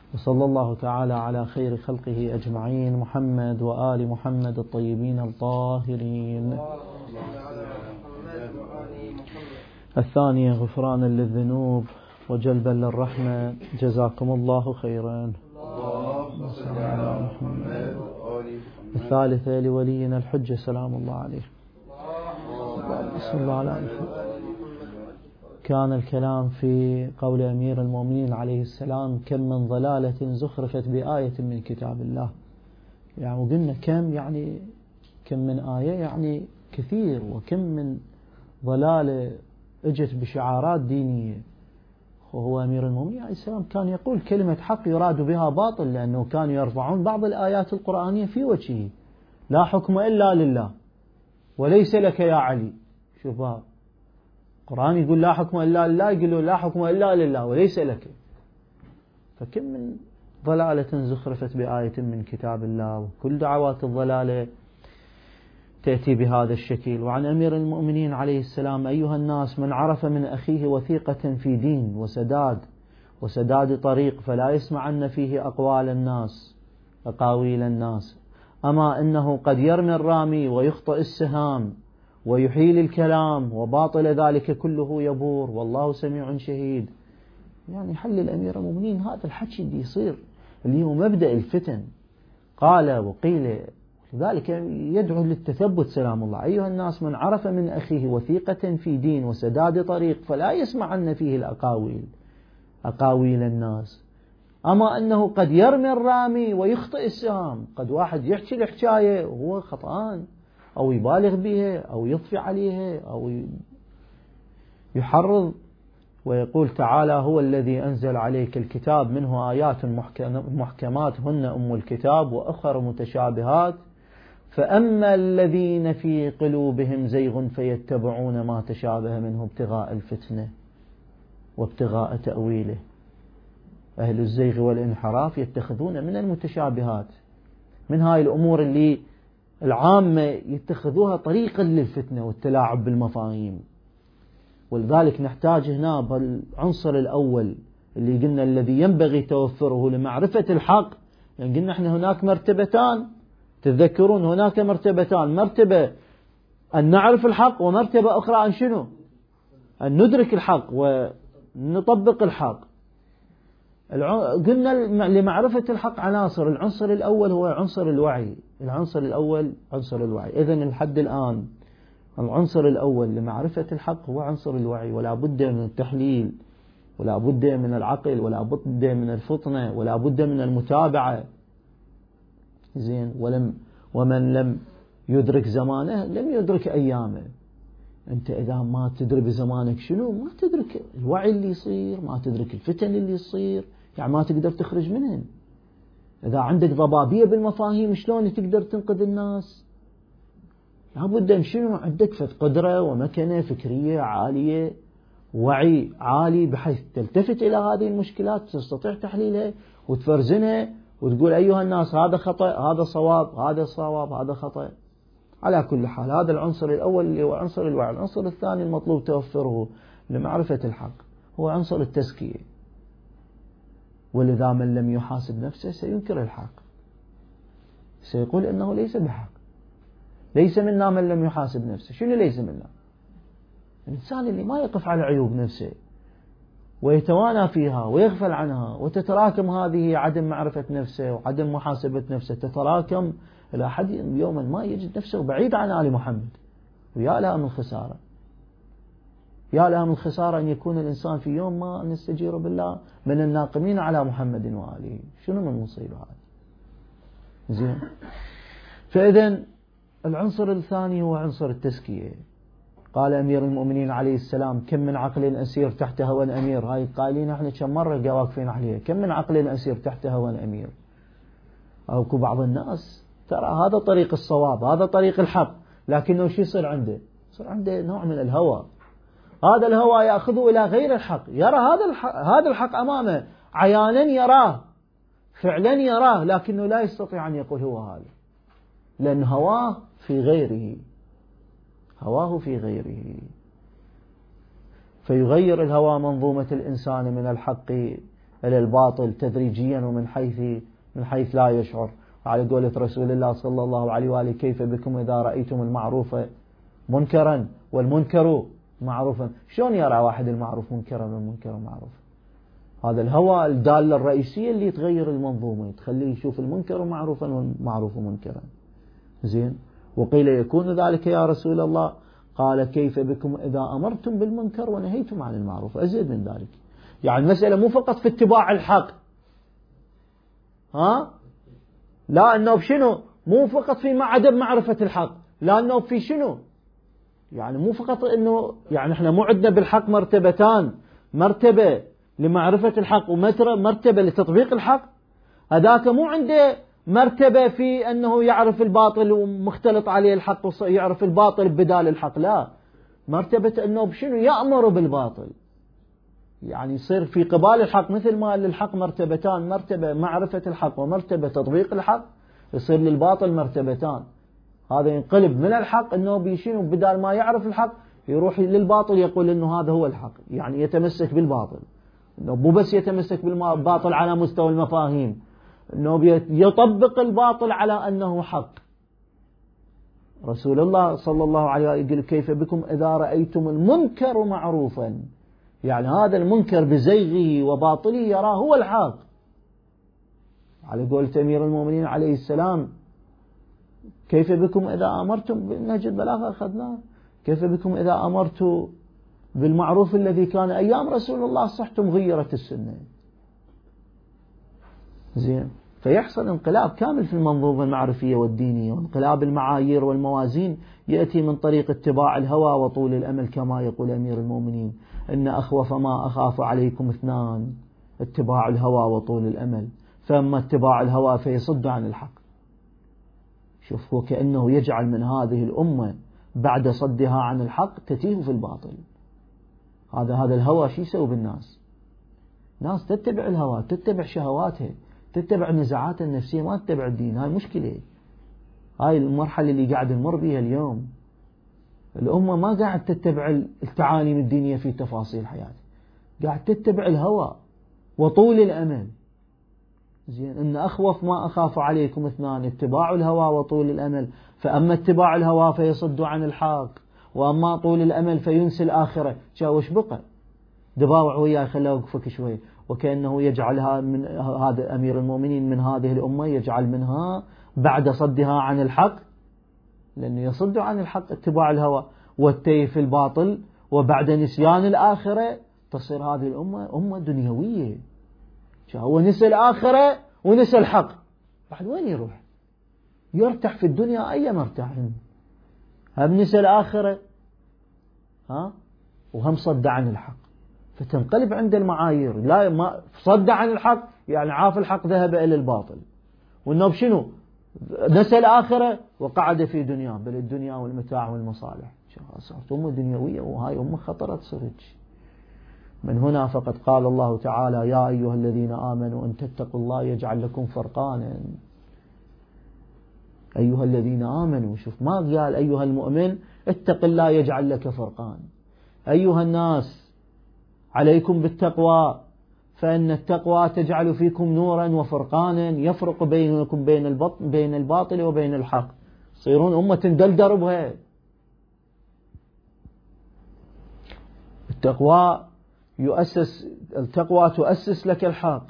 وصلى الله تعالى على خير خلقه أجمعين محمد وآل محمد الطيبين الطاهرين. الثانية غفرانا للذنوب وجلبا للرحمة. جزاكم الله خيرا. الثالثة لولينا الحجة سلام الله عليه. بسم الله على كان الكلام في قول أمير المؤمنين عليه السلام: كم من ضلالة زخرفت بآية من كتاب الله. يعني وقلنا كم، يعني كم من آية يعني كثير، وكم من ضلالة اجت بشعارات دينية. وهو أمير المؤمنين عليه السلام كان يقول كلمة حق يراد بها باطل، لأنه كانوا يرفعون بعض الآيات القرآنية في وجهه: لا حكم إلا لله وليس لك يا علي. شوف القرآن يقول لا حكم إلا لله، يقولوا لا حكم إلا لله وليس لك. فكم من ضلالة زخرفت بآية من كتاب الله، وكل دعوات الضلالة تأتي بهذا الشكل. وعن أمير المؤمنين عليه السلام: أيها الناس، من عرف من أخيه وثيقة في دين وسداد طريق فلا يسمعن فيه أقوال الناس أقاويل الناس، أما إنه قد يرمي الرامي ويخطئ السهام ويحيل الكلام وباطل ذلك كله يبور والله سميع شهيد. يعني حل الأمير المؤمنين هذا الحكي اللي يصير، اللي هو مبدأ الفتن. قال وقيل، لذلك يدعو للتثبت سلام الله: أيها الناس، من عرف من أخيه وثيقة في دين وسداد طريق فلا يسمعن فيه أقاويل الناس، أما أنه قد يرمي الرامي ويخطئ السهام. قد واحد يحكي الحكاية وهو خطأان، أو يبالغ بها، أو يضفي عليها، أو يحرض. ويقول تعالى: هو الذي أنزل عليك الكتاب منه آيات محكمات هن أم الكتاب وأخر متشابهات، فأما الذين في قلوبهم زيغ فيتبعون ما تشابه منه ابتغاء الفتنة وابتغاء تأويله. أهل الزيغ والانحراف يتخذون من المتشابهات، من هاي الأمور اللي العامة، يتخذوها طريقا للفتنة والتلاعب بالمفاهيم. ولذلك نحتاج هنا بالعنصر الأول اللي قلنا الذي ينبغي توفره لمعرفة الحق. يعني قلنا احنا هناك مرتبتان، تذكرون هناك مرتبتان: مرتبة أن نعرف الحق، ومرتبة أخرى أن شنو؟ أن ندرك الحق ونطبق الحق. قلنا لمعرفة الحق عناصر. العنصر الأول هو عنصر الوعي. العنصر الأول عنصر الوعي. إذن لحد الآن العنصر الأول لمعرفة الحق هو عنصر الوعي، ولا بد من التحليل، ولا بد من العقل، ولا بد من الفطنة، ولا بد من المتابعة. زين. ومن لم يدرك زمانه لم يدرك أيامه. أنت إذا ما تدري بزمانك شنو، ما تدرك الوعي اللي يصير، ما تدرك الفتن اللي يصير، يعني ما تقدر تخرج منهن. إذا عندك ضبابية بالمفاهيم شلون تقدر تنقذ الناس؟ لابد أن شنو عندك قدرة ومكنة فكرية عالية، وعي عالي، بحيث تلتفت إلى هذه المشكلات، تستطيع تحليلها وتفرزنها وتقول أيها الناس هذا خطأ، هذا صواب، هذا صواب، هذا خطأ. على كل حال هذا العنصر الأول اللي هو عنصر الوعي. العنصر الثاني المطلوب توفره لمعرفة الحق هو عنصر التزكية. ولذا من لم يحاسب نفسه سينكر الحق، سيقول إنه ليس بحق. ليس منا من لم يحاسب نفسه. شنو ليس منا؟ الإنسان اللي ما يقف على عيوب نفسه ويتوانى فيها ويغفل عنها، وتتراكم هذه عدم معرفة نفسه وعدم محاسبة نفسه، تتراكم إلى حد يوما ما يجد نفسه بعيد عن آل محمد. ويا لها من خسارة، يا لها من خسارة أن يكون الإنسان في يوم ما نستجير بالله من الناقمين على محمد وآله. شنو من مصيبة هذا؟ زين. فإذن العنصر الثاني هو عنصر التزكية. قال أمير المؤمنين عليه السلام: كم من عقل أسير تحت هوى أمير. هاي قايلين احنا كم مرة واقفين عليها. كم من عقل أسير تحت هوى أمير. أو بعض الناس ترى هذا طريق الصواب، هذا طريق الحق، لكنه شو يصير عنده؟ يصير عنده نوع من الهوى. هذا الهوى يأخذه إلى غير الحق. يرى هذا الحق أمامه عيانا، يراه فعلا، يراه، لكنه لا يستطيع أن يقول هو هذا، لأن هواه في غيره. هواه في غيره. فيغير الهوى منظومة الإنسان من الحق إلى الباطل تدريجيا ومن حيث لا يشعر. على قولة رسول الله صلى الله عليه وآله: كيف بكم إذا رأيتم المعروف منكرا والمنكر معروفا. شلون يرى واحد المعروف منكرا والمنكر معروفا؟ هذا الهوى الدالة الرئيسية اللي تغير المنظومة، تخليه يشوف المنكر معروفا والمعروف منكرا. زين. وقيل: يكون ذلك يا رسول الله؟ قال: كيف بكم إذا أمرتم بالمنكر ونهيتم عن المعروف. أزيد من ذلك. يعني المسألة مو فقط في اتباع الحق، لا، أنه بشنو؟ مو فقط في عدم معرفة الحق، لأنه في شنو؟ يعني مو فقط أنه يعني إحنا مو عندنا بالحق مرتبتان: مرتبة لمعرفة الحق ومرتبة لتطبيق الحق. هذاك مو عنده مرتبة في أنه يعرف الباطل ومختلط عليه الحق ويعرف الباطل بدال الحق، لا، مرتبة أنه بشنو؟ يأمر بالباطل. يعني يصير في قبال الحق مثل ما للحق مرتبتان: مرتبة معرفة الحق ومرتبة تطبيق الحق، يصير للباطل مرتبتان. هذا ينقلب من الحق أنه بيشنو؟ بدال ما يعرف الحق يروح للباطل يقول أنه هذا هو الحق، يعني يتمسك بالباطل. أنه مو بس يتمسك بالباطل على مستوى المفاهيم، أنه يطبق الباطل على أنه حق. رسول الله صلى الله عليه وسلم يقول: كيف بكم إذا رأيتم المنكر معروفا. يعني هذا المنكر بزيغه وباطله يراه هو الحق. على قول أمير المؤمنين عليه السلام: كيف بكم إذا أمرتم، نجد بلاغة أخذناه، كيف بكم إذا أمرت بالمعروف الذي كان أيام رسول الله صحتم غيرت السنة. زين. فيحصل انقلاب كامل في المنظومة المعرفية والدينية، وانقلاب المعايير والموازين يأتي من طريق اتباع الهوى وطول الأمل، كما يقول أمير المؤمنين: إن أخوف ما أخاف عليكم اثنان: اتباع الهوى وطول الأمل. فأما اتباع الهوى فيصد عن الحق. شوف، هو كأنه يجعل من هذه الأمة بعد صدها عن الحق تتيه في الباطل. هذا الهوى شو يسوي بالناس؟ ناس تتبع الهوى، تتبع شهواتها، تتبع نزاعات النفسية، ما تتبع الدين. هاي مشكلة. هاي المرحلة اللي قاعد نمر بها اليوم. الأمة ما قاعد تتبع التعاليم الدينية في تفاصيل حياتها، قاعد تتبع الهوى وطول الأمل. زين. إن أخوف ما أخاف عليكم اثنان: اتباع الهوى وطول الأمل. فأما اتباع الهوى فيصد عن الحق، وأما طول الأمل فينسي الآخرة. وش بقى؟ دباوع وياه، خلاه وقفك شوي. وكأنه يجعلها من هذا أمير المؤمنين من هذه الأمة، يجعل منها بعد صدها عن الحق، لأنه يصد عن الحق اتباع الهوى والتيه في الباطل، وبعد نسيان الآخرة تصير هذه الأمة أمة دنيوية. هو نسى الآخرة ونسى الحق، بعد وين يروح؟ يرتاح في الدنيا أي مرتاح، هم نسى الآخرة وهم صد عن الحق. فتنقلب عند المعايير، لا ما صد عن الحق يعني عاف الحق ذهب إلى الباطل، وإنه بشنو؟ نسى الآخرة وقعد في دنيا، بل الدنيا والمتاع والمصالح. صارت أمة دنيوية، وهاي أمة خطرة تصيرج. من هنا فقد قال الله تعالى: يا أيها الذين آمنوا إن تتقوا الله يجعل لكم فرقانا. أيها الذين آمنوا، شوف، ما قال أيها المؤمن اتق الله يجعل لك فرقان. أيها الناس عليكم بالتقوى، فإن التقوى تجعل فيكم نورا وفرقانا يفرق بينكم بين الباطل وبين الحق. تصيرون أمة دلدر بها. التقوى تؤسس لك الحق،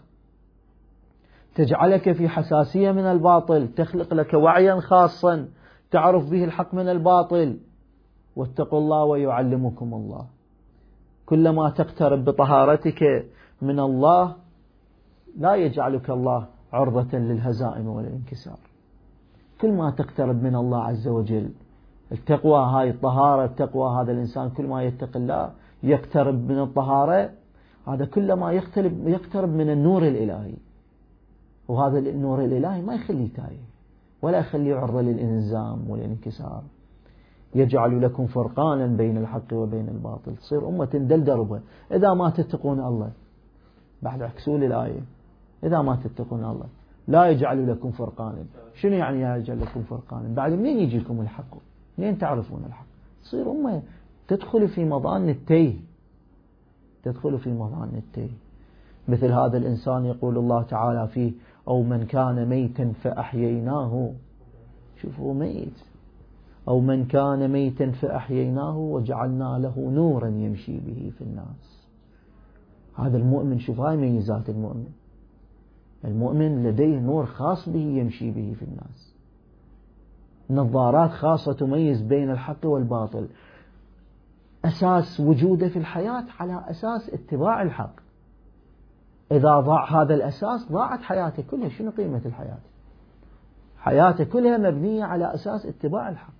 تجعلك في حساسية من الباطل، تخلق لك وعيا خاصا تعرف به الحق من الباطل. واتقوا الله ويعلمكم الله. كلما تقترب بطهارتك من الله لا يجعلك الله عرضة للهزائم والانكسار. كل ما تقترب من الله عز وجل، التقوى هاي الطهارة، التقوى هذا الإنسان كل ما يتق الله يقترب من الطهارة، هذا كلما يقترب من النور الإلهي. وهذا النور الإلهي ما يخليه تايه ولا يخليه عرضة للإنزام والانكسار. يجعل لكم فرقانا بين الحق وبين الباطل. تصير أمة دلدربة إذا ما تتقون الله. بعد عكسوا الآية: إذا ما تتقون الله لا يجعل لكم فرقانا. شنو يعني يجعل لكم فرقانا؟ بعد منين يجيكم الحق؟ منين تعرفون الحق؟ تصير تدخل في مظان التيه، تدخل في مظان التيه. مثل هذا الإنسان يقول الله تعالى فيه أو من كان ميتا فأحييناه، شوفوا ميت، أو من كان ميتا فأحييناه وجعلنا له نورا يمشي به في الناس. هذا المؤمن، شوف هاي ميزات المؤمن، المؤمن لديه نور خاص به يمشي به في الناس، نظارات خاصة تميز بين الحق والباطل، أساس وجوده في الحياة على أساس اتباع الحق. إذا ضاع هذا الأساس ضاعت حياته كلها. شنو قيمة الحياة؟ حياته كلها مبنية على أساس اتباع الحق.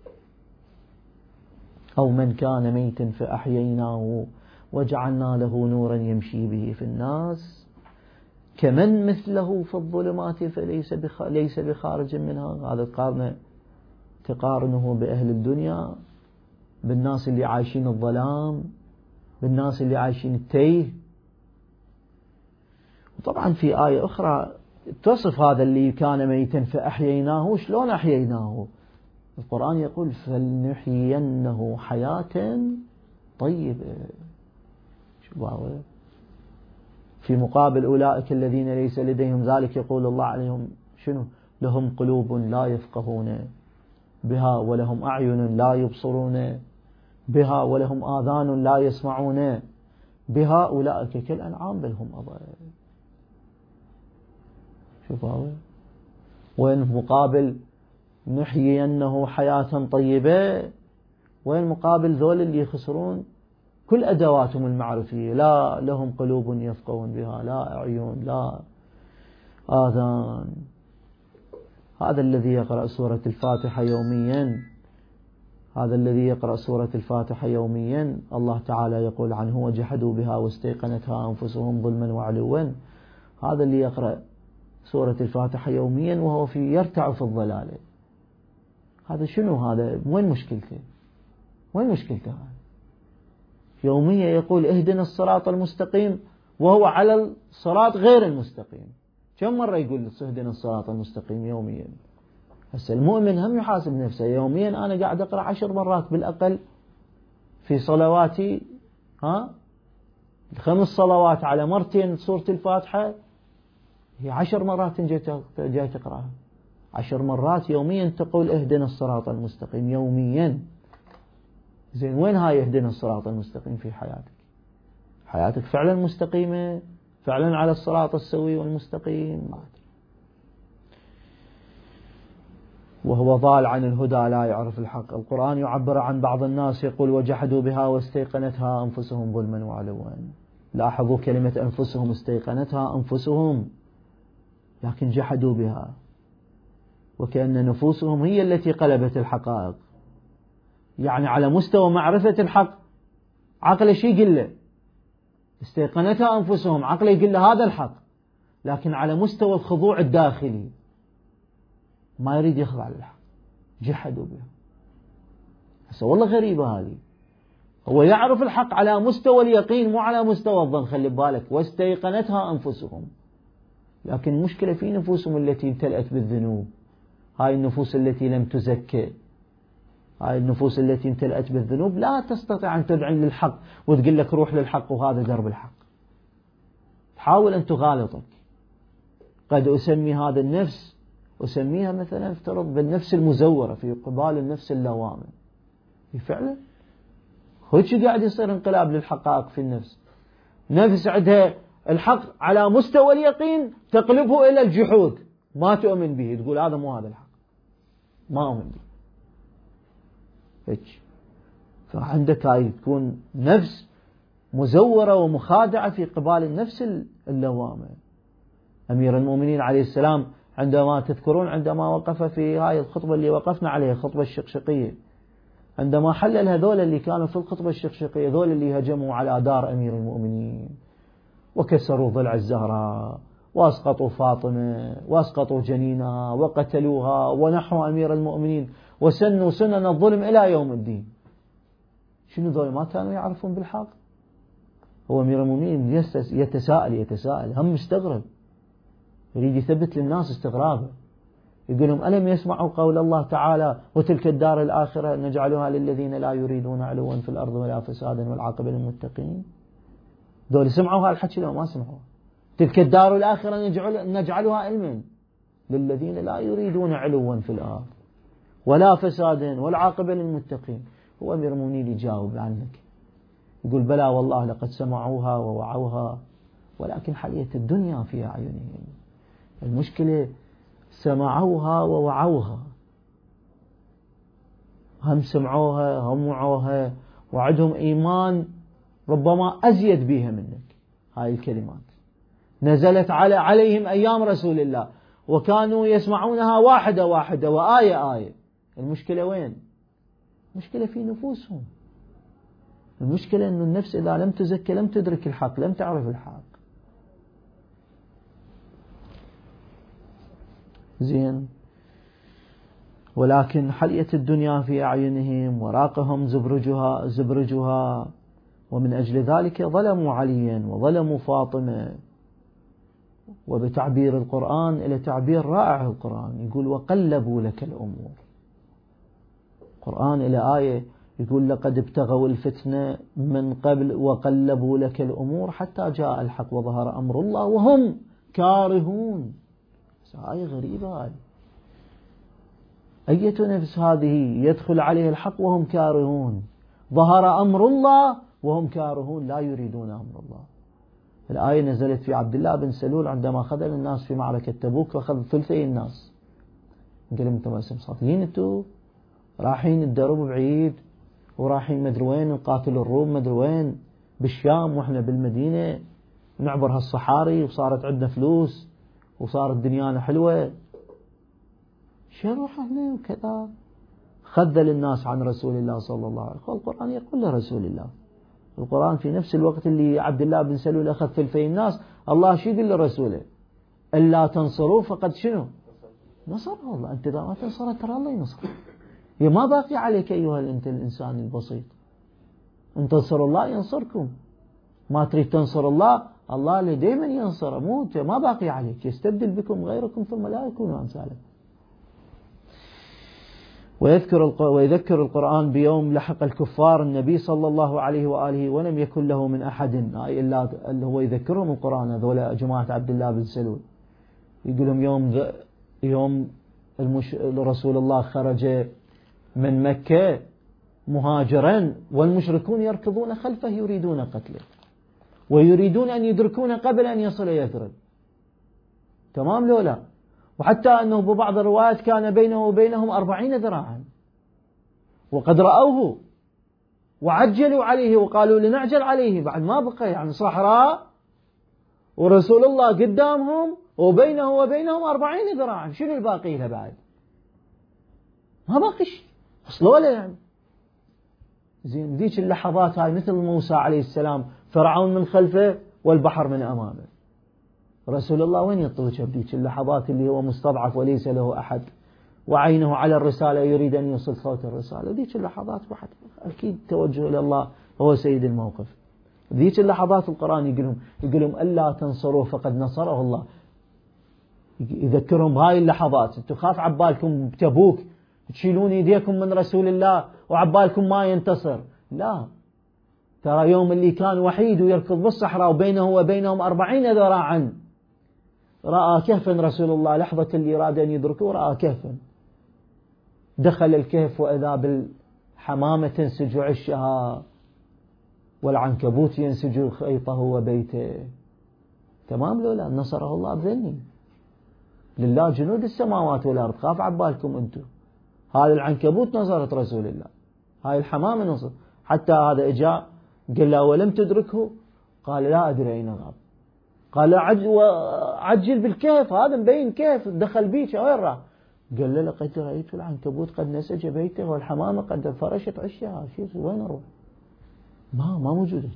أو من كان ميتا فأحييناه وجعلنا له نورا يمشي به في الناس كمن مثله في الظلمات فليس بخارج منها. هذا تقارنه بأهل الدنيا، بالناس اللي عايشين الظلام، بالناس اللي عايشين التيه. وطبعا في آية أخرى تصف هذا اللي كان ميتا فأحييناه. شلون أحييناه؟ القرآن يقول فلنحيينه حياة طيبة. في مقابل أولئك الذين ليس لديهم ذلك يقول الله عليهم شنو؟ لهم قلوب لا يفقهون بها ولهم أعين لا يبصرون بها ولهم آذان لا يسمعون بها أولئك كالأنعام بل هم أضل. شوفوا وين مقابل نحيينه حياة طيبة، وين مقابل ذول اللي يخسرون كل أدواتهم المعرفية، لا لهم قلوب يفقهون بها، لا أعين، لا آذان. هذا الذي يقرأ سورة الفاتحة يوميا، هذا الذي يقرأ سورة الفاتحة يوميا الله تعالى يقول عنه وجحدوا بها واستيقنتها أنفسهم ظلما وعلوا. هذا اللي يقرأ سورة الفاتحة يوميا وهو يرتع في الضلال، هذا شنو؟ هذا وين مشكلته؟ وين مشكلته؟ يوميا يقول اهدنا الصراط المستقيم وهو على الصراط غير المستقيم. كم مرة يقول اهدنا الصراط المستقيم يوميا؟ هسه المؤمن هم يحاسب نفسه يوميا. أنا قاعد أقرأ 10 مرات بالأقل في صلواتي، 5 صلوات على مرتين سورة الفاتحة، هي 10 مرات جاي تقرأها 10 مرات يوميا تقول اهدنا الصراط المستقيم يوميا. زين وين هاي اهدنا الصراط المستقيم في حياتك؟ حياتك فعلا مستقيمة؟ فعلا على الصراط السوي والمستقيم؟ ما أدري. وهو ضال عن الهدى لا يعرف الحق. القرآن يعبر عن بعض الناس يقول وجحدوا بها واستيقنتها أنفسهم ظلما وعلوا. لاحظوا كلمة أنفسهم، استيقنتها أنفسهم، لكن جحدوا بها، وكأن نفوسهم هي التي قلبت الحقائق. يعني على مستوى معرفة الحق عقله شي يقول له استيقنتها أنفسهم، عقله يقول له هذا الحق، لكن على مستوى الخضوع الداخلي ما يريد يخضع للحق، جحدوا بها. هسه والله غريبة هذه. هو يعرف الحق على مستوى اليقين مو على مستوى الظن، خلي بالك، واستيقنتها أنفسهم، لكن المشكلة في نفوسهم التي امتلأت بالذنوب، هاي النفوس التي لم تزكى، هاي النفوس التي امتلأت بالذنوب لا تستطيع أن تدعن للحق وتقول لك روح للحق وهذا درب الحق. تحاول أن تغالطك. قد أسمي هذا النفس، أسميها مثلا افترض بالنفس المزورة في قبال النفس اللوامة. فعلا هيك قاعد يصير انقلاب للحقائق في النفس. نفس عندها الحق على مستوى اليقين تقلبه إلى الجحود، ما تؤمن به، تقول هذا مو هذا الحق، ما أؤمن به. هيك فعندك هاي تكون نفس مزورة ومخادعة في قبال النفس اللوامة. أمير المؤمنين عليه السلام عندما تذكرون عندما وقف في هاي الخطبة اللي وقفنا عليها الخطبة الشقشقية، عندما حلل هذول اللي كانوا في الخطبة الشقشقية، ذول اللي هجموا على دار أمير المؤمنين وكسروا ضلع الزهراء وأسقطوا فاطمة وأسقطوا جنينها وقتلوها ونحوا أمير المؤمنين وسنوا سنن الظلم إلى يوم الدين. شنو ذول ما كانوا يعرفون بالحق؟ هو أمير المؤمنين يتساءل هم مستغرب، يريد يثبت للناس استغرابه، يقول لهم ألم يسمعوا قول الله تعالى وتلك الدار الآخرة نجعلها للذين لا يريدون علوا في الأرض ولا فسادا والعاقبة للمتقين؟ ذول سمعوا هالحكي لو ما سمعوا؟ تلك الدار الآخرة نجعلها علما للذين لا يريدون علوا في الأرض ولا فسادا والعاقبة للمتقين. هو أمير المؤمنين يجاوب عنك، يقول بلى والله لقد سمعوها ووعوها ولكن حلية الدنيا في أعينهم. المشكلة سمعوها ووعوها، هم سمعوها هم وعوها وعندهم إيمان ربما أزيد بها منك. هاي الكلمات نزلت عليهم أيام رسول الله وكانوا يسمعونها واحدة واحدة وآية آية. المشكلة وين؟ المشكلة في نفوسهم. المشكلة أن النفس إذا لم تزكى لم تدرك الحق، لم تعرف الحق. زين، ولكن حلية الدنيا في أعينهم وراقهم زبرجها ومن أجل ذلك ظلموا عليا وظلموا فاطمة. وبتعبير القرآن إلى تعبير رائع القرآن يقول وقلبوا لك الأمور. القرآن إلى آية يقول لقد ابتغوا الفتنة من قبل وقلبوا لك الأمور حتى جاء الحق وظهر أمر الله وهم كارهون. آية غريبة هذه. أية نفس هذه يدخل عليه الحق وهم كارهون، ظهر أمر الله وهم كارهون لا يريدون أمر الله. الآية نزلت في عبد الله بن سلول عندما خذل الناس في معركة تبوك وأخذ ثلثي الناس. قال لهم أنتم صادقين، أنتم رايحين الدرب بعيد ورايحين مدري وين نقاتل الروم مدري وين بالشام وإحنا بالمدينة نعبر هالصحاري وصارت عندنا فلوس وصارت دنيانا حلوة، شو نروح احنا وكذا. خذل الناس عن رسول الله صلى الله عليه وسلم. القرآن يقول لرسول الله، القرآن في نفس الوقت اللي عبد الله بن سلول أخذ ثلثي الناس الله شو يقول لرسوله؟ إلا تنصروه فقد شنو؟ نصره الله. أنت إذا ما تنصره ترى الله ينصر. يا ما باقي عليك أيها أنت الإنسان البسيط، أن تنصر الله ينصركم. ما تريد تنصر الله، الله اللي دائما ينصر، مو أنت، ما باقي عليك، يستبدل بكم غيركم ثم لا يكونوا أمثالكم. ويذكر القرآن بيوم لحق الكفار النبي صلى الله عليه وآله ولم يكن له من أحد إلا اللي هو يذكرهم القرآن هذول جماعة عبد الله بن سلول. يقولهم يوم رسول الله خرج من مكة مهاجرا والمشركون يركضون خلفه يريدون قتله ويريدون أن يدركون قبل أن يصل يثرب. تمام لولا؟ وحتى أنه ببعض الروايات كان بينه وبينهم 40 ذراعا وقد رأوه وعجلوا عليه وقالوا لنعجل عليه بعد ما بقى يعني صحراء ورسول الله قدامهم وبينه وبينهم 40 ذراعا. شنو الباقي له بعد؟ ما باقي شيء. وصلوا له يعني. زين، ذيك اللحظات هاي مثل موسى عليه السلام، فرعون من خلفه والبحر من أمامه. رسول الله وين يطوش بذيك اللحظات اللي هو مستضعف وليس له أحد وعينه على الرسالة يريد أن يوصل صوت الرسالة. ذيك اللحظات واحد أكيد توجه إلى الله هو سيد الموقف. ذيك اللحظات القرآن يقولهم ألا تنصروه فقد نصره الله. يذكرهم هاي اللحظات. انتم خاف عبالكم بتبوك تشيلون ايديكم من رسول الله وعبالكم ما ينتصر. لا، ترى يوم اللي كان وحيد ويركض بالصحراء وبينه وبينهم 40 ذراعا رأى كهفا رسول الله. لحظة اللي أراد أن يدركه رأى كهفا. دخل الكهف وإذا بالحمامة تنسج عشها والعنكبوت ينسج خيطه وبيته. تمام لولا؟ نصره الله بذني. لله جنود السماوات والأرض. خاف عبالكم أنتم. هذا العنكبوت نصرت رسول الله، هاي الحمامة نصر. حتى هذا إجاء قال له ولم تدركه؟ قال لا أدري أين غاب. قال عجل بالكهف، هذا مبين كيف دخل بيك وين راح؟ قال له لقد رأيت العنكبوت قد نسج بيته والحمامة قد فرشت عشها. شيء وين أروح؟ ما موجودة.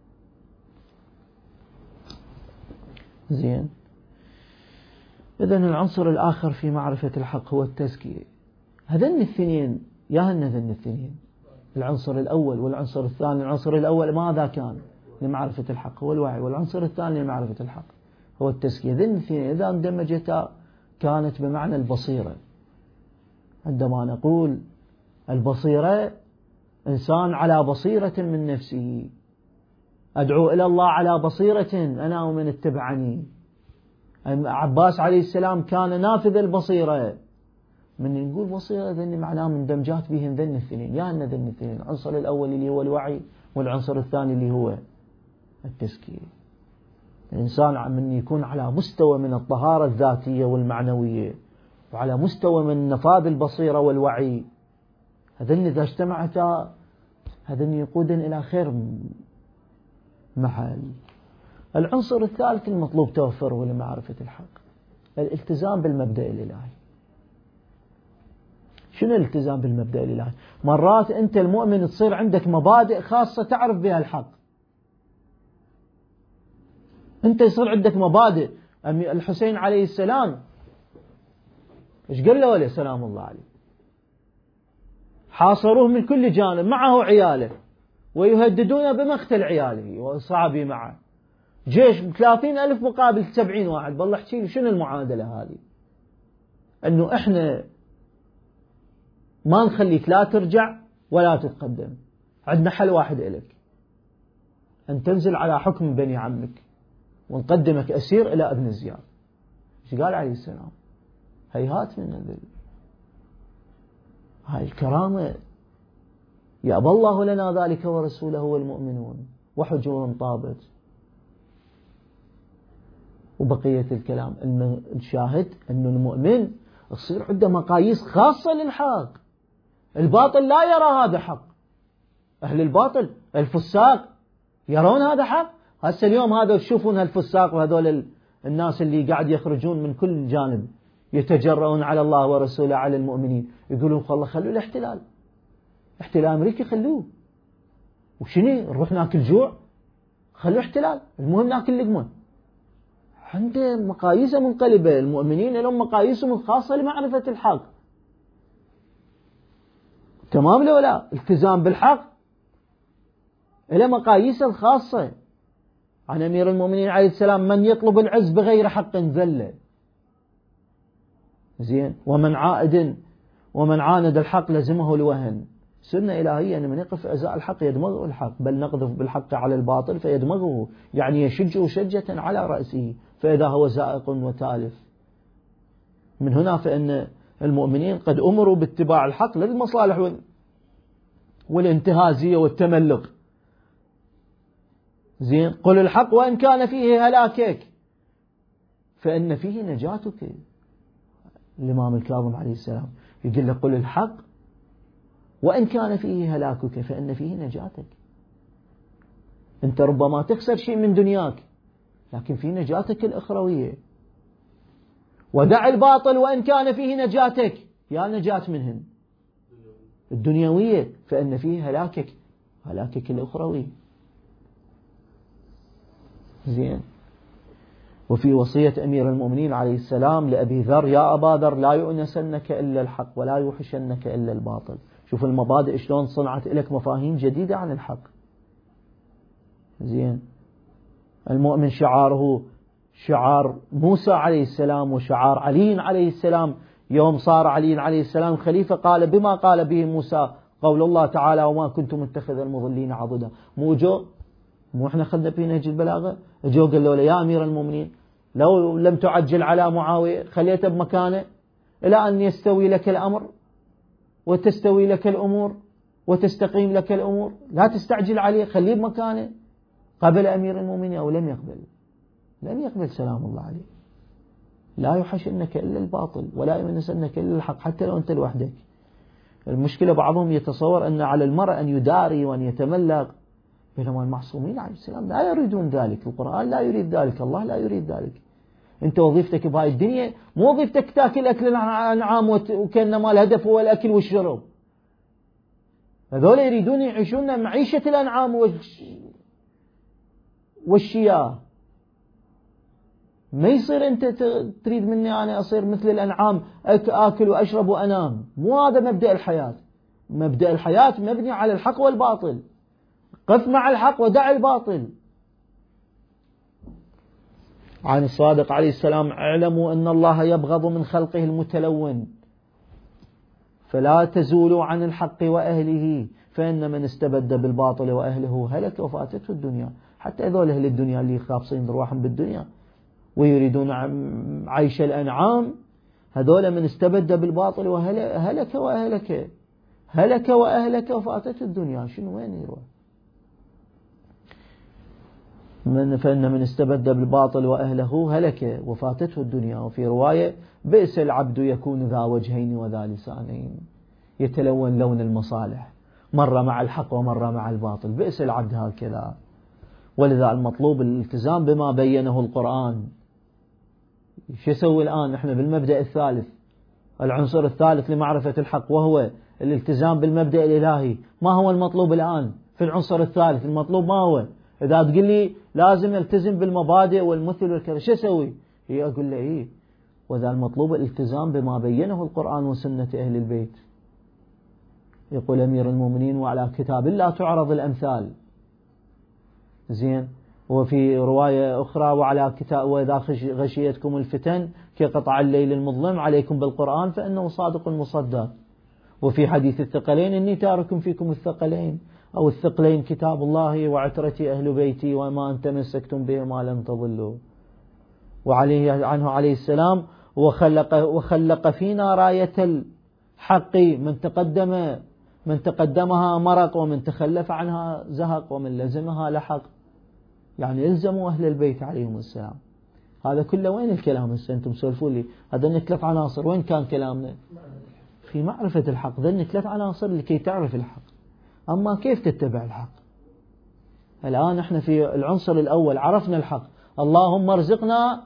زين، إذن العنصر الآخر في معرفة الحق هو التزكية. هذين الاثنين هذين الاثنين، العنصر الأول والعنصر الثاني. العنصر الأول ماذا كان لمعرفة الحق؟ هو الوعي. والعنصر الثاني لمعرفة الحق هو التزكية. هذين الاثنين إذا اندمجتا كانت بمعنى البصيرة. عندما نقول البصيرة، إنسان على بصيرة من نفسه. أدعو إلى الله على بصيرة أنا ومن اتبعني. عباس عليه السلام كان نافذ البصيرة. من نقول بصيرة ذني معناه مندمجات بهم ذن الاثنين، يعني ذن الاثنين، العنصر الأول اللي هو الوعي، والعنصر الثاني اللي هو التزكية. الإنسان من يكون على مستوى من الطهارة الذاتية والمعنوية، وعلى مستوى من نفاذ البصيرة والوعي، هذن إذا اجتمعتا هذن يقودن إلى خير محل. العنصر الثالث المطلوب توفره لمعرفة الحق، الالتزام بالمبدأ الإلهي. شنو الالتزام بالمبدأ الإلهي؟ مرات أنت المؤمن تصير عندك مبادئ خاصة تعرف بها الحق. أنت يصير عندك مبادئ. الحسين عليه السلام إيش قال له عليه سلام الله عليه؟ حاصروه من كل جانب معه عياله، ويهددون بمقتل عياله وصحابي معه، جيش 30,000 مقابل 70 واحد. بالله احكي لي شنو المعادلة هذه؟ أنه إحنا ما نخليك لا ترجع ولا تتقدم، عندنا حل واحد إليك، أن تنزل على حكم بني عمك ونقدمك أسير إلى ابن زياد. ايش قال عليه السلام؟ هيهات من الذل. هاي الكرامة يأبى الله لنا ذلك ورسوله والمؤمنون وحجور طابت. وبقية الكلام الشاهد أنه المؤمن يصير عنده مقاييس خاصة للحق. الباطل لا يرى هذا حق. أهل الباطل الفساق يرون هذا حق. هسه اليوم هذا تشوفون هالفساق وهذول الناس اللي قاعد يخرجون من كل جانب يتجرؤون على الله ورسوله على المؤمنين، يقولون والله خلوا الاحتلال، احتلال أمريكي خلوه، وشني نروح ناكل جوع، خلوا احتلال، المهم ناكل لقمة. عنده مقاييس منقلبة. المؤمنين لهم مقاييسهم الخاصة لمعرفة الحق. تمام لو لا؟ التزام بالحق إلى مقاييس الخاصة. عن أمير المؤمنين عليه السلام: من يطلب العز بغير حق ذل. زين. ومن عاند الحق لزمه الوهن. سنة إلهية أن من يقف أزاء الحق يدمغه الحق، بل نقذف بالحق على الباطل فيدمغه، يعني يشجه شجة على رأسه فإذا هو زائق وتالف. من هنا فإن المؤمنين قد أمروا باتباع الحق للمصالح والانتهازية والتملق. زين. قل الحق وإن كان فيه هلاكك فإن فيه نجاتك. الإمام الكاظم عليه السلام يقول له: قل الحق وإن كان فيه هلاكك فإن فيه نجاتك. أنت ربما تخسر شيء من دنياك، لكن في نجاتك الأخروية. ودع الباطل وإن كان فيه نجاتك، يا نجاة منهن الدنيوية، فإن فيه هلاكك الأخروي. زين. وفي وصية أمير المؤمنين عليه السلام لأبي ذر: يا أبا ذر لا يؤنسنك إلا الحق ولا يوحشنك إلا الباطل. شوف المبادئ شلون صنعت لك مفاهيم جديدة عن الحق. زين. المؤمن شعاره شعار موسى عليه السلام وشعار علي عليه السلام. يوم صار علي عليه السلام خليفة قال بما قال به موسى قول الله تعالى: وما كنت متخذ المضلين عضدا. مو احنا خذنا في نهج البلاغة، جو قال له: يا أمير المؤمنين لو لم تعجل على معاوية خليته بمكانه إلى أن يستوي لك الأمر وتستوي لك الأمور وتستقيم لك الأمور، لا تستعجل عليه، خليه بمكانه. قبل أمير المؤمنين أو لم يقبل؟ لم يقبل سلام الله عليه. لا يحشنك إلا الباطل ولا يمنسنك إلا الحق، حتى لو أنت لوحدك. المشكلة بعضهم يتصور أن على المرء أن يداري وأن يتملق، بينما المعصومين عليه السلام لا يريدون ذلك. القرآن لا يريد ذلك، الله لا يريد ذلك. أنت وظيفتك بهاي الدنيا مو وظيفتك تأكل أكل الأنعام وكأنما الهدف هو الأكل والشرب. هذول يريدون يعيشون معيشة الأنعام والشياه. ما يصير أنت تريد مني أنا أصير مثل الأنعام آكل وأشرب وأنام. مو هذا مبدأ الحياة. مبدأ الحياة مبني على الحق والباطل. قف مع الحق ودع الباطل. عن الصادق عليه السلام: اعلموا أن الله يبغض من خلقه المتلون، فلا تزولوا عن الحق وأهله، فإن من استبد بالباطل وأهله هلك وفاتته الدنيا. حتى هذول أهل الدنيا اللي خابصين رواحهم بالدنيا ويريدون عيش الأنعام، هذول من استبد بالباطل وهلك وأهلك، هلك وأهلك وفاتته الدنيا. شنو وين يروح؟ فإن من استبد بالباطل وأهله هلك وفاتته الدنيا. وفي رواية بئس العبد يكون ذا وجهين وذا لسانين، يتلون لون المصالح، مرة مع الحق ومرة مع الباطل. بئس العبد هكذا. ولذا المطلوب الالتزام بما بينه القرآن. شو يسوي الآن؟ نحن بالمبدأ الثالث، العنصر الثالث لمعرفة الحق، وهو الالتزام بالمبدأ الإلهي. ما هو المطلوب الآن في العنصر الثالث؟ المطلوب ما هو؟ إذا تقول لي لازم التزم بالمبادئ والمثل والكذا، شو أسوي؟ أقول له إيه، وذا المطلوب الالتزام بما بينه القرآن وسنة أهل البيت. يقول أمير المؤمنين: وعلى كتاب الله تعرض الأمثال. زين. وفي رواية أخرى: وعلى كتاب وإذا غشيتكم الفتن كقطع الليل المظلم عليكم بالقرآن فإنه صادق مصدق. وفي حديث الثقلين: إني تارك فيكم الثقلين أو الثقلين كتاب الله وعترتي أهل بيتي وما أن تمسكتم بهما لن تضلوا. وعليه عنه عليه السلام: وخلق فينا راية الحق، من تقدمها مرق ومن تخلف عنها زهق ومن لزمها لحق. يعني الزموا أهل البيت عليهم السلام. هذا كله وين الكلام؟ هسه أنتم سولفوا لي هذا 3 عناصر، وين كان كلامنا؟ في معرفة الحق. ذني 3 عناصر لكي تعرف الحق. أما كيف تتبع الحق؟ الآن احنا في العنصر الأول عرفنا الحق، اللهم ارزقنا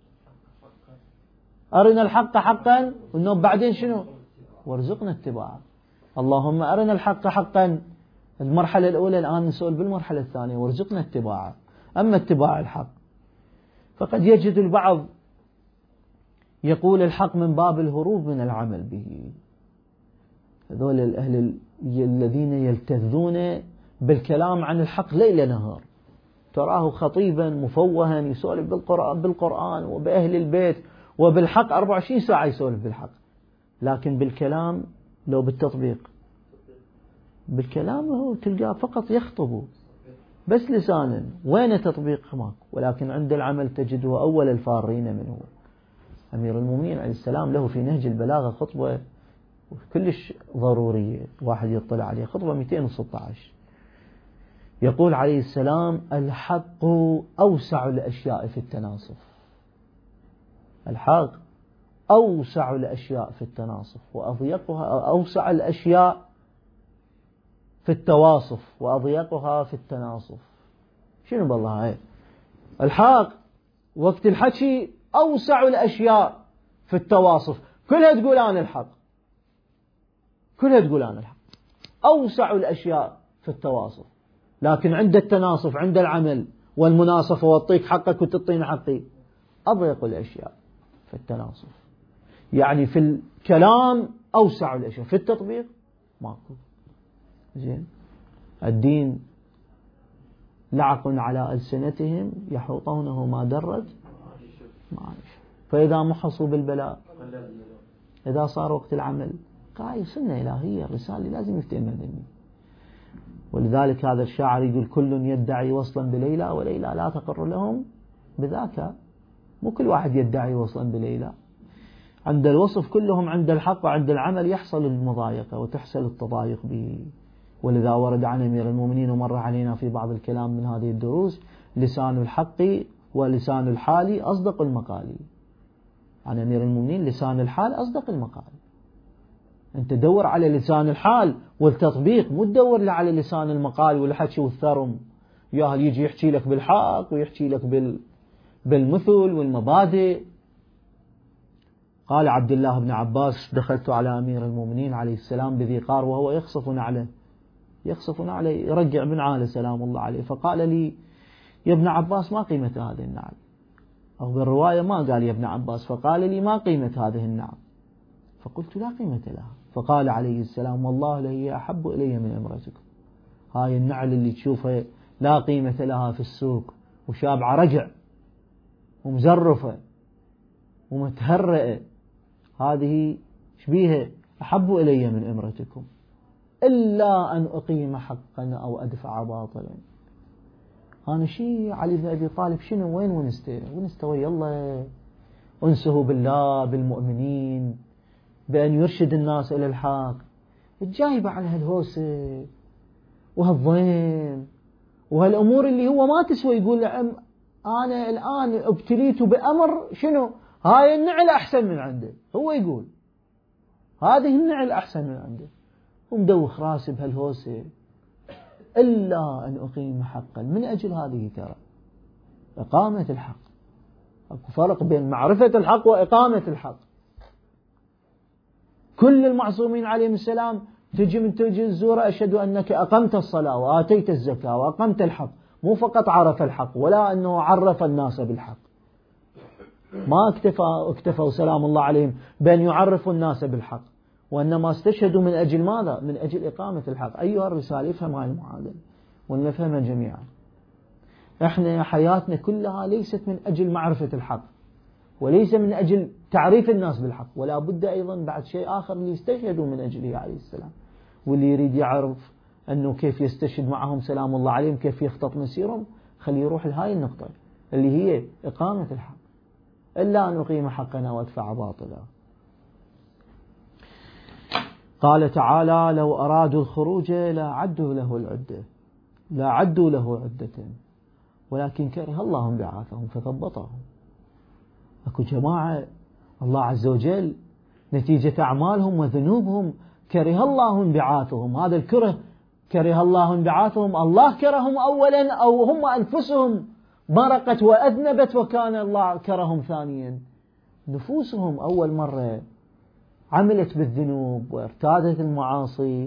أرنا الحق حقا، والنوم بعدين شنو؟ وارزقنا اتباعه. اللهم أرنا الحق حقا، المرحلة الأولى. الآن نسأل بالمرحلة الثانية: وارزقنا اتباعه. أما اتباع الحق فقد يجد البعض يقول الحق من باب الهروب من العمل به. هذول الأهل الذين يلتذون بالكلام عن الحق ليل نهار، تراه خطيبا مفوها يسولف بالقرآن وبأهل البيت وبالحق 24 ساعة يسولف بالحق، لكن بالكلام لو بالتطبيق، بالكلام هو تلقاه فقط يخطب بس لسانا، وين تطبيق ماك؟ ولكن عند العمل تجده أول الفارين منه. أمير المؤمنين عليه السلام له في نهج البلاغة خطبة كلش ضرورية واحد يطلع عليها، خطبة 216. يقول عليه السلام: الحق أوسع الأشياء في التناصف. الحق أوسع الأشياء في التناصف وأضيقها، أوسع الأشياء في التواصف وأضيقها في التناصف. شنو بالله هاي؟ الحق وقت الحكي أوسع الأشياء في التواصف، كلها تقول أنا الحق، كلها تقول أنا الحق، أوسع الأشياء في التواصف. لكن عند التناصف، عند العمل والمناصفة وأعطيك حقك وتعطيني حقي، أضيق الأشياء في التناصف. يعني في الكلام أوسع الأشياء، في التطبيق ماكو. زين. الدين لعق على ألسنتهم يحوطونه ما درج معايش، فإذا محصوا بالبلاء، إذا صار وقت العمل قايل سنة إلهية، الرسالة لازم يفتهمها مني. ولذلك هذا الشاعر يقول: كل يدعي وصلا بليلى وليلى لا تقر لهم بذاك. مو كل واحد يدعي وصلا بليلى، عند الوصف كلهم عند الحق وعند العمل يحصل المضايقة وتحصل التضايق به. ولذا ورد عن أمير المؤمنين ومر علينا في بعض الكلام من هذه الدروس: لسان الحق ولسان الحال أصدق المقال. عن أمير المؤمنين لسان الحال أصدق المقال. أنت دور على لسان الحال والتطبيق، مو تدور على لسان المقال والحكي والثرم. ياهل يجي يحكي لك بالحق ويحكي لك بالمثل والمبادئ. قال عبد الله بن عباس: دخلت على أمير المؤمنين عليه السلام بذي قار وهو يخصف نعله، يرجع من عاله سلام الله عليه، فقال لي: يا ابن عباس ما قيمة هذه النعل؟ أو بالرواية ما قال يا ابن عباس، فقال لي: ما قيمة هذه النعل؟ فقلت: لا قيمة لها. فقال عليه السلام: والله لهي أحب إلي من امرأتكم. هاي النعل اللي تشوفها لا قيمة لها في السوق وشابعة رجع ومزرفة ومتهرئة، هذه شبيها أحب إلي من امرأتكم إلا أن أقيم حقا أو أدفع باطلا. أنا شي علي بن أبي طالب شنو وين ونسته ويا الله، أنسه بالله بالمؤمنين بأن يرشد الناس إلى الحق، الجايبة على هالهوسة وهالضيم وهالأمور اللي هو ما تسوى. يقول أنا الآن ابتليت بأمر شنو، هاي النعل أحسن من عنده، هو يقول هذه النعل أحسن من عنده، ومدوخ راسي بهالهوسة إلا أن أقيم حقا. من أجل هذه ترى إقامة الحق، أكو فرق بين معرفة الحق وإقامة الحق. كل المعصومين عليهم السلام تجي من تجي الزورة أشهد أنك أقمت الصلاة وآتيت الزكاة وأقمت الحق، مو فقط عرف الحق ولا أنه عرف الناس بالحق، ما اكتفوا سلام الله عليهم بأن يعرفوا الناس بالحق، وإنما استشهدوا من أجل ماذا؟ من أجل إقامة الحق. أيها الرسالة يفهم هاي المعادلة ونفهمها جميعا. إحنا حياتنا كلها ليست من أجل معرفة الحق وليس من أجل تعريف الناس بالحق، ولا بد أيضا بعد شيء آخر اللي يستشهدوا من أجله عليه السلام، واللي يريد يعرف أنه كيف يستشهد معهم سلام الله عليهم، كيف يخطط مسيرهم، خليه يروح لهاي النقطة اللي هي إقامة الحق. إلا أن نقيم حقنا وادفع باطلا. قال تعالى لو أرادوا الخروج لا عدوا له عدة ولكن كره الله انبعاثهم فثبطهم. أكو جماعة الله عز وجل نتيجة أعمالهم وذنوبهم كره الله انبعاثهم. هذا الكره كره الله انبعاثهم، الله كرهم أولا أو هم أنفسهم مرقت وأذنبت وكان الله كرهم ثانيا. نفوسهم أول مرة عملت بالذنوب وارتادت المعاصي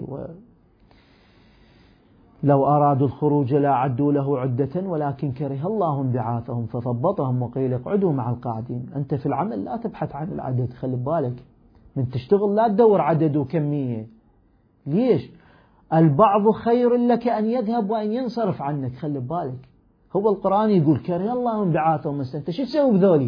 لو أرادوا الخروج لا عدوا له عدة ولكن كره الله انبعاثهم فثبطهم وقيل اقعدوا مع القاعدين. أنت في العمل لا تبحث عن العدد، خلي بالك من تشتغل لا تدور عدد وكمية. ليش؟ البعض خير لك أن يذهب وأن ينصرف عنك، خلي بالك. هو القرآن يقول كره الله انبعاثهم، أنت شو تسوي بذولي؟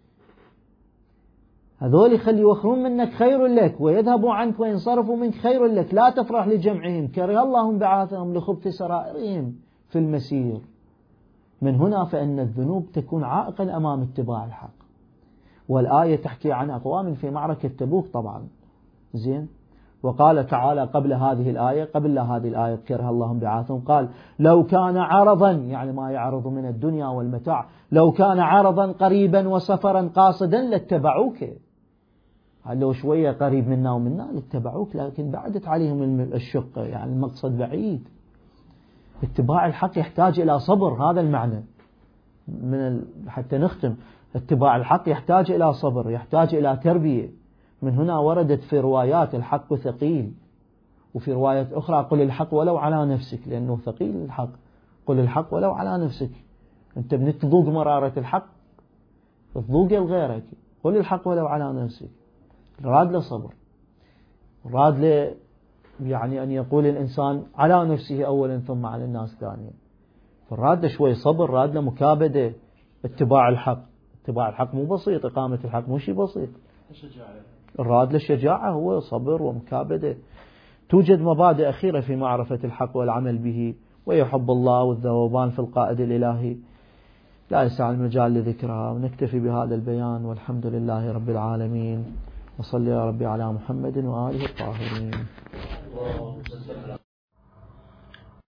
هذول خلي يوخرون منك خير لك ويذهبوا عنك وينصرفوا منك خير لك، لا تفرح لجمعهم. كره الله انبعاثهم لخبث سرائرهم في المسير. من هنا فإن الذنوب تكون عائقا أمام اتباع الحق. والآية تحكي عن أقوام في معركة تبوك طبعا، زين. وقال تعالى قبل هذه الآية كره الله انبعاثهم قال لو كان عرضا، يعني ما يعرض من الدنيا والمتاع، لو كان عرضا قريبا وسفرا قاصدا لاتبعوك. لو شوية قريب منا ومنا لاتبعوك، لكن بعدت عليهم الشقة، يعني المقصد بعيد. اتباع الحق يحتاج إلى صبر، هذا المعنى حتى نختم. اتباع الحق يحتاج إلى صبر، يحتاج إلى تربية. من هنا وردت في روايات الحق ثقيل، وفي رواية أخرى قل الحق ولو على نفسك، لأنه ثقيل الحق. قل الحق ولو على نفسك، أنت بنتذوق مرارة الحق تذوق لغيرك. قل الحق ولو على نفسك. راد له صبر، راد له يعني أن يقول الإنسان على نفسه أولا ثم على الناس ثانيا. فراد له شوي صبر، راد له مكابدة. اتباع الحق مو بسيط، إقامة الحق مو شيء بسيط. راد له شجاعة، هو صبر ومكابدة. توجد مبادئ أخيرة في معرفة الحق والعمل به، ويحب الله والذوبان في القائد الإلهي لا يسع المجال لذكرها. ونكتفي بهذا البيان والحمد لله رب العالمين، وصلي يا ربي على محمد وآله الطاهرين.